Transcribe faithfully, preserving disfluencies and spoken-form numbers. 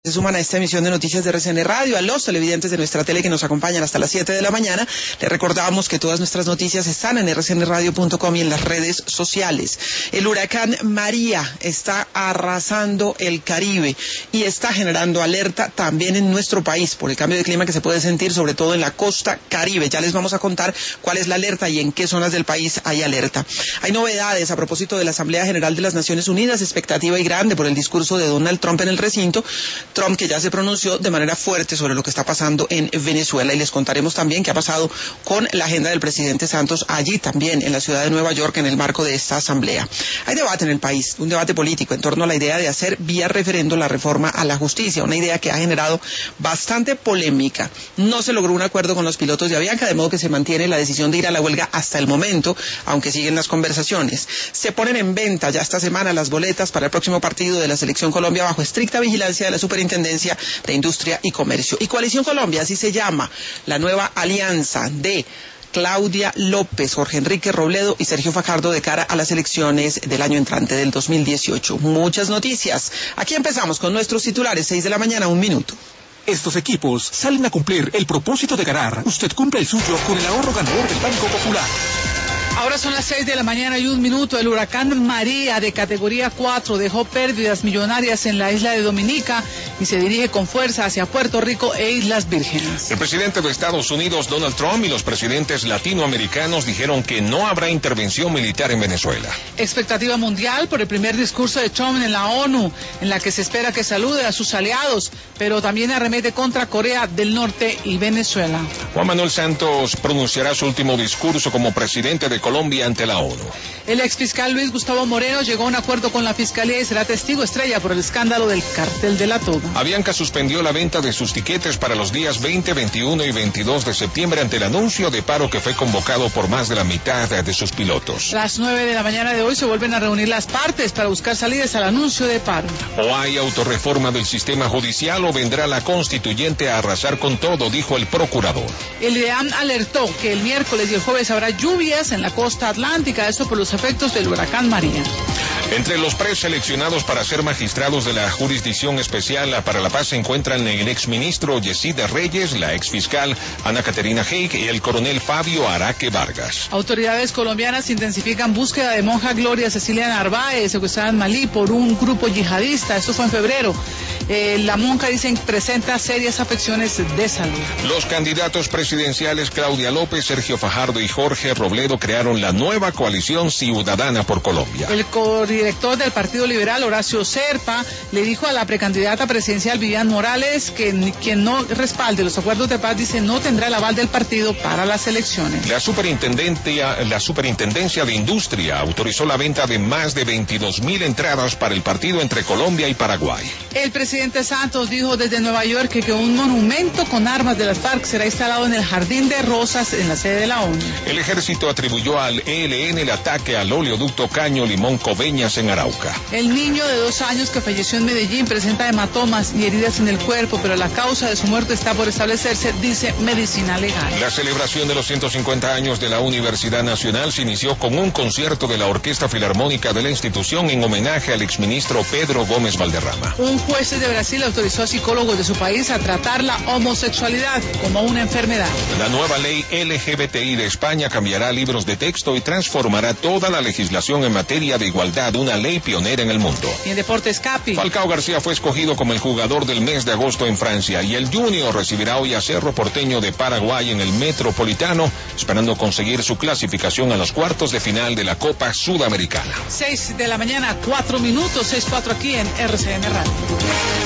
Se suman a esta emisión de noticias de R C N Radio, a los televidentes de nuestra tele que nos acompañan hasta las siete de la mañana. Les recordamos que todas nuestras noticias están en erre ce ene radio punto com y en las redes sociales. El huracán María está arrasando el Caribe y está generando alerta también en nuestro país por el cambio de clima que se puede sentir, sobre todo en la costa Caribe. Ya les vamos a contar cuál es la alerta y en qué zonas del país hay alerta. Hay novedades a propósito de la Asamblea General de las Naciones Unidas, expectativa y grande por el discurso de Donald Trump en el recinto. Trump que ya se pronunció de manera fuerte sobre lo que está pasando en Venezuela, y les contaremos también qué ha pasado con la agenda del presidente Santos allí también en la ciudad de Nueva York en el marco de esta asamblea. Hay debate en el país, un debate político en torno a la idea de hacer vía referendo la reforma a la justicia, una idea que ha generado bastante polémica. No se logró un acuerdo con los pilotos de Avianca, de modo que se mantiene la decisión de ir a la huelga hasta el momento, aunque siguen las conversaciones. Se ponen en venta ya esta semana las boletas para el próximo partido de la Selección Colombia bajo estricta vigilancia de la Superintendencia de Industria y Comercio. Y Coalición Colombia, así se llama la nueva alianza de Claudia López, Jorge Enrique Robledo y Sergio Fajardo de cara a las elecciones del año entrante del dos mil dieciocho. Muchas noticias. Aquí empezamos con nuestros titulares, seis de la mañana, un minuto. Estos equipos salen a cumplir el propósito de ganar. Usted cumple el suyo con el ahorro ganador del Banco Popular. Ahora son las seis de la mañana y un minuto. El huracán María de categoría cuatro dejó pérdidas millonarias en la isla de Dominica y se dirige con fuerza hacia Puerto Rico e Islas Vírgenes. El presidente de Estados Unidos, Donald Trump, y los presidentes latinoamericanos dijeron que no habrá intervención militar en Venezuela. Expectativa mundial por el primer discurso de Trump en la ONU, en la que se espera que salude a sus aliados, pero también arremete contra Corea del Norte y Venezuela. Juan Manuel Santos pronunciará su último discurso como presidente de Colombia ante la ONU. El exfiscal Luis Gustavo Moreno llegó a un acuerdo con la Fiscalía y será testigo estrella por el escándalo del Cartel de la Toga. Avianca suspendió la venta de sus tiquetes para los días veinte, veintiuno y veintidós de septiembre ante el anuncio de paro que fue convocado por más de la mitad de sus pilotos. A las nueve de la mañana de hoy se vuelven a reunir las partes para buscar salidas al anuncio de paro. O hay autorreforma del sistema judicial o vendrá la constituyente a arrasar con todo, dijo el procurador. El IDEAM alertó que el miércoles y el jueves habrá lluvias en la costa atlántica, esto por los efectos del huracán María. Entre los preseleccionados para ser magistrados de la Jurisdicción Especial para la Paz se encuentran el exministro Yesid Reyes, la exfiscal Ana Caterina Heik y el coronel Fabio Araque Vargas. Autoridades colombianas intensifican búsqueda de monja Gloria Cecilia Narváez, secuestrada en Malí por un grupo yihadista. Esto fue en febrero. Eh, la monja, dicen, presenta serias afecciones de salud. Los candidatos presidenciales Claudia López, Sergio Fajardo y Jorge Robledo crearon la nueva coalición ciudadana por Colombia. El codirector del Partido Liberal, Horacio Serpa, le dijo a la precandidata presidencial Vivian Morales que quien no respalde los acuerdos de paz, dice, no tendrá el aval del partido para las elecciones. La superintendencia, la superintendencia de Industria autorizó la venta de más de veintidós mil entradas para el partido entre Colombia y Paraguay. El presidente Santos dijo desde Nueva York que, que un monumento con armas de las FARC será instalado en el Jardín de Rosas en la sede de la ONU. El ejército atribuyó al E L N el ataque al oleoducto Caño Limón Coveñas en Arauca. El niño de dos años que falleció en Medellín presenta hematomas y heridas en el cuerpo, pero la causa de su muerte está por establecerse, dice Medicina Legal. La celebración de los ciento cincuenta años de la Universidad Nacional se inició con un concierto de la Orquesta Filarmónica de la institución en homenaje al exministro Pedro Gómez Valderrama. Un juez de Brasil autorizó a psicólogos de su país a tratar la homosexualidad como una enfermedad. La nueva ley L G B T I de España cambiará libros de texto y transformará toda la legislación en materia de igualdad, una ley pionera en el mundo. Y en deportes, Capi. Falcao García fue escogido como el jugador del mes de agosto en Francia y el Junior recibirá hoy a Cerro Porteño de Paraguay en el Metropolitano, esperando conseguir su clasificación a los cuartos de final de la Copa Sudamericana. Seis de la mañana, cuatro minutos, seis cuatro aquí en R C N Radio.